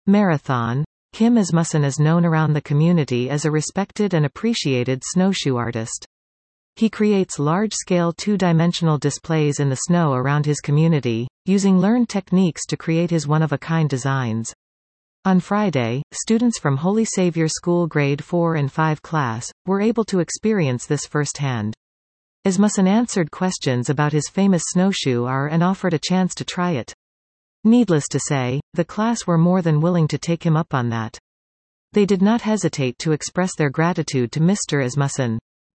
Marathon. Kim Asmussen is known around the community as a respected and appreciated snowshoe artist. He creates large-scale two-dimensional displays in the snow around his community, using learned techniques to create his one-of-a-kind designs. On Friday, students from Holy Savior School Grade 4 and 5 class were able to experience this firsthand. Asmussen answered questions about his famous snowshoe and offered a chance to try it. Needless to say, the class were more than willing to take him up on that. They did not hesitate to express their gratitude to Mr. Asmussen.